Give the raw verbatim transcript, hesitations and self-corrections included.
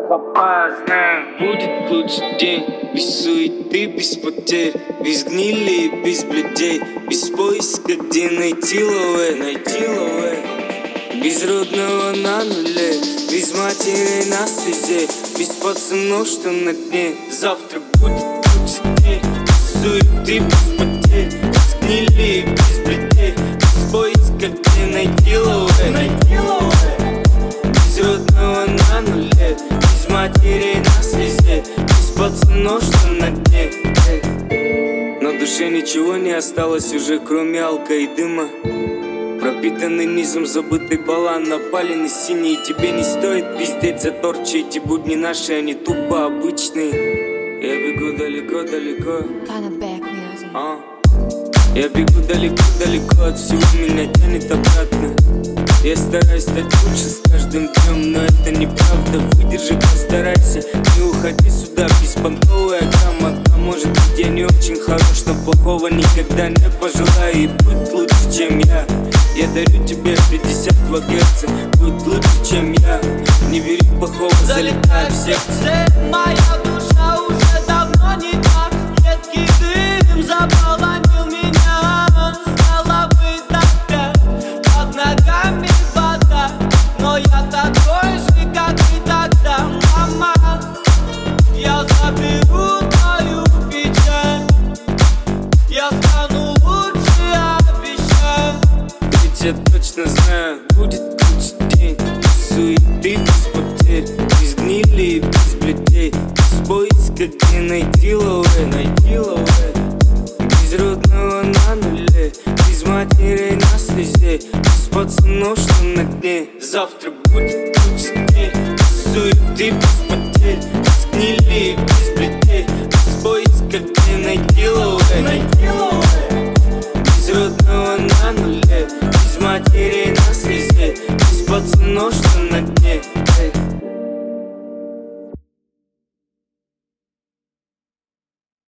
Будет лучший день, без суеты, без потерь, без гнили и без блюдей, без поиска, где найти лове, найти лове. Без родного на нуле, без матери на слезе, без пацанов, что на дне. Завтра будет лучший день, без суеты, без потерь, без гнили и без блюдей, без поиска, где найти лове, найти лове. Без родного на нуле, без матери на слезе, без пацанов, что на дне. На душе ничего не осталось уже, кроме алка и дыма. Пропитанный низом забытый балан, напаленный синий. Тебе не стоит пиздеть за торчи, эти будни наши, они тупо обычные. Я бегу далеко-далеко, а? Я бегу далеко-далеко, от всего меня тянет обратно. Я стараюсь стать лучше с каждым днем, но это неправда. Выдержи, постарайся, не уходи сюда беспонтовая грамота. Может быть, я не очень хорош, но плохого никогда не пожелаю. И будь лучше, чем я. Я дарю тебе пятьдесят два герца. Будь лучше, чем я. Не бери плохого, залетай в сердце. Моя душа уже давно не так. Едкий дым заполонил меня. Стало выдохнуть под ногами вода. Но я такой же, как и тогда, мама. Я заберу твою печаль. Я стану лучше, обещаю. Ведь я точно знаю, будет лучший день. Без суеты, без потерь, без гнили и без блюдей, без поиска, где найти лове, найти лове. Без родного на нуле, без матери на слезе, без пацанов, что на дне. Завтра будет лучший день. Без суеты, без потерь, без гнили и без блюдей, без поиска, где найти лове, найти лове. Без родного на нуле, без матери на слезе, без пацанов, что